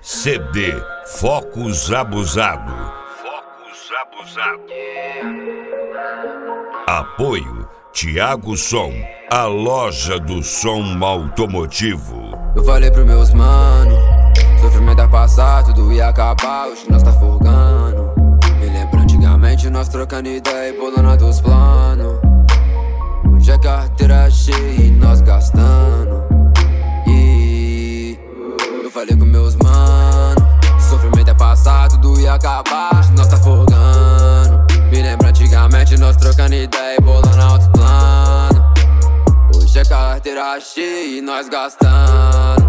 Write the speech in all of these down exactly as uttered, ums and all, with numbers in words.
C D Focus Abusado. Focus Abusado. Apoio Thiago Som, a loja do som automotivo. Eu falei pros meus mano, sofrimento é passar, tudo ia acabar, hoje nós tá folgando. Me lembro antigamente nós trocando ideia e bolando outros planos. Hoje a carteira cheia e nós gastando. E eu falei com meus mano, sofrimento é passar, tudo ia acabar, hoje nós tá folgando. Me lembro antigamente nós trocando ideia e bolando altos planos. Hoje a carteira cheia e nós gastando.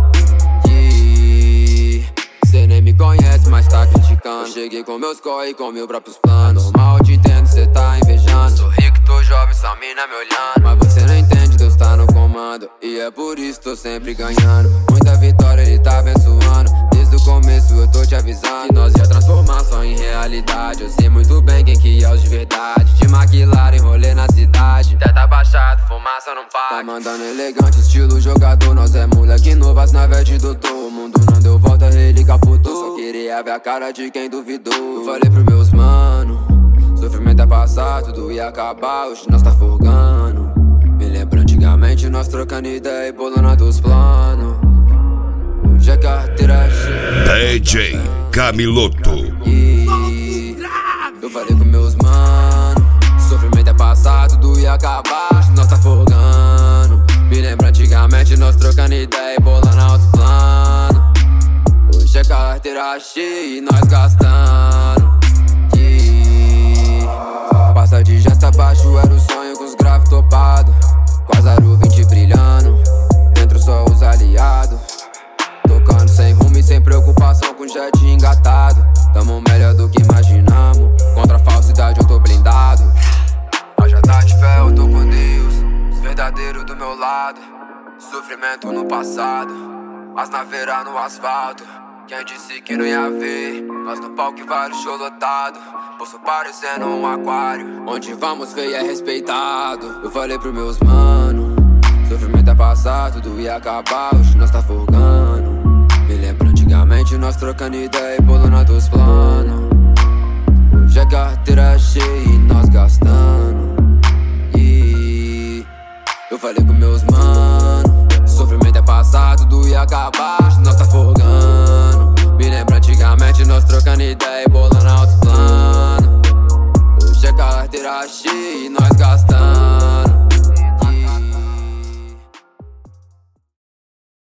Yeah. Cê nem me conhece, mas tá criticando. Eu cheguei com meus corre e com meus próprios planos. Normal, te entendo, cê tá invejando. Sou rico, tô jovem, só mina me olhando. Mas você não entende, Deus tá no comando. E é por isso tô sempre ganhando. Muita vitória, ele tá abençoando. Desde o começo eu tô te avisando que nós ia transformar só em realidade. Eu sei muito bem quem que é os de verdade. De McLaren, rolê na cidade. Teta baixado, fumaça não para. Tá mandando elegante, estilo jogador. Nós é moleque novo, as naves de doutor. O mundo não deu volta, ele capotou. Só queria ver a cara de quem duvidou. Eu falei pros meus mano, sofrimento é passar, tudo ia acabar, hoje nós tá folgando. Me lembro antigamente nós trocando ideia e bolando outros planos. Hoje a carteira cheia. D J Camiloto. E eu falei com meus mano, sofrimento é passar, tudo ia acabar, hoje nós tá folgando. Me lembro antigamente nós trocando ideia e bolando altos planos. Hoje a carteira cheia e nós gastando. Yeah. Passa de janta baixo, era o sonho com os graves topados. Com as aro vinte brilhando, dentro só os aliados. Tocando sem rumo e sem preocupação, com jet engatado. Tamo melhor do que imaginamos, contra a falsidade eu tô blindado. Haja tá de fé, eu tô com Deus, os verdadeiros do meu lado. Sofrimento no passado, mas na veira no asfalto. Quem disse que não ia ver, nós no palco e vários show lotado. Poço parecendo um aquário, onde vamos ver e é respeitado. Eu falei pros meus mano, sofrimento é passar, tudo ia acabar, hoje nós tá folgando. Me lembro antigamente nós trocando ideia e bolando outros planos. Hoje a carteira cheia e nós gastando. E eu falei com meus mano, sofrimento é passar, tudo ia acabar,